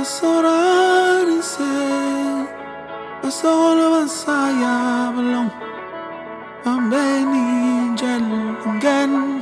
sorare se solo saya belum ambeni jalan gen